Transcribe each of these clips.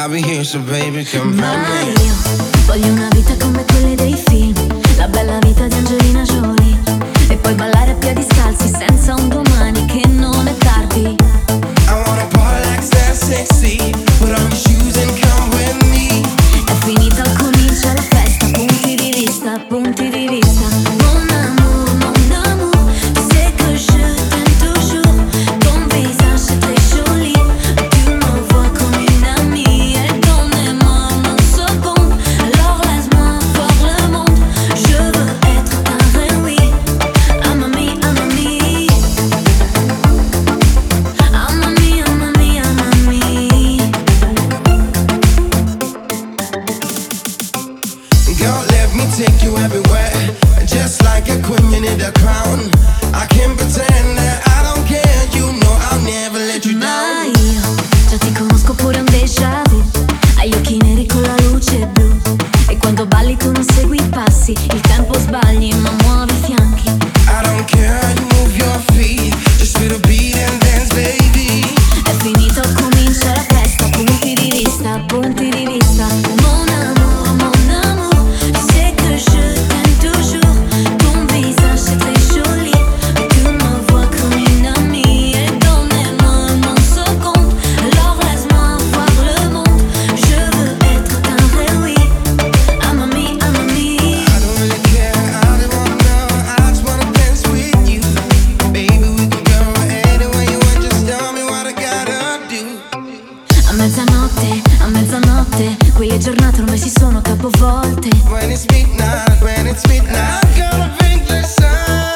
I'll be here, so baby, come Ma find me. io voglio una vita come quelle dei film, la bella vita di Angelina Jolie, e poi ballare a piedi scalzi senza un domani, che non è tardi. I wanna party like that sexy. Put on your shoes and come with me. È finita, comincia la festa, punti di vista, punti di vista. Mon amour, tu sais que je t'aime toujours. Ton visage c'est très joli, tu me vois comme une amie. Et donnez-moi mon second, alors laisse-moi voir le monde. Je veux être ta reine, oui. I'm a me, I'm a me. I'm a me, I'm a me, I'm a me. Girl, let me take you everywhere. Just like a queen, you need a crown. I can't pretend that I don't care. You know I'll never let you Ma down. io già ti conosco, pure un déjà vu. Hai gli occhi neri con la luce blu, e quando balli tu non segui i passi. Il tempo sbagli ma muovi i fianchi. I don't care, you move your feet. Just feel the beat and dance, baby. È finito, comincia la festa, punti di vista, punti di vista. Mon amour, tu sais que je t'aime toujours. Ton visage c'est très joli, et tu me vois comme une amie. Et donnez-moi mon second, alors laisse-moi voir le monde. Je veux être ta reine, oui. I'm a me, I'm a me. I don't really care, I just wanna know. I just wanna dance with you. Baby, we can go anywhere you want. Just tell me what I gotta do. A mezzanotte, qui le giornate ormai si sono capovolte. When it's midnight, I'm gonna think the sun.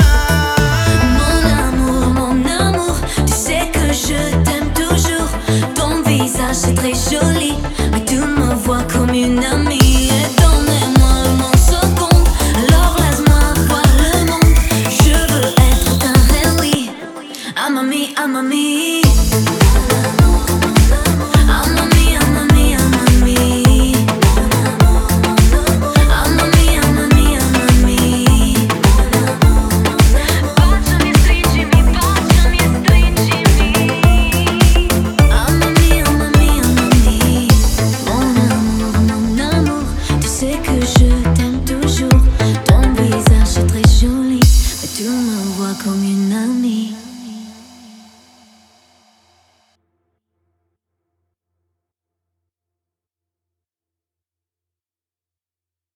Mon amour, tu sais que je t'aime toujours. Ton visage c'est très joli, mais tu me vois comme une amie. Et donnez-moi mon second, alors laisse-moi voir le monde. Je veux être ta reine, oui. I'm a me, I'm a me. I'm a me, I'm a me, I'm a me. I'm a me, I'm a me, I'm a me. Baciami, stringimi, baciami e stringimi. I'm a me, I'm a me, I'm a me. Mon amour, tu sais que je t'aime toujours. Ton visage est très joli, mais tu me vois comme une amie.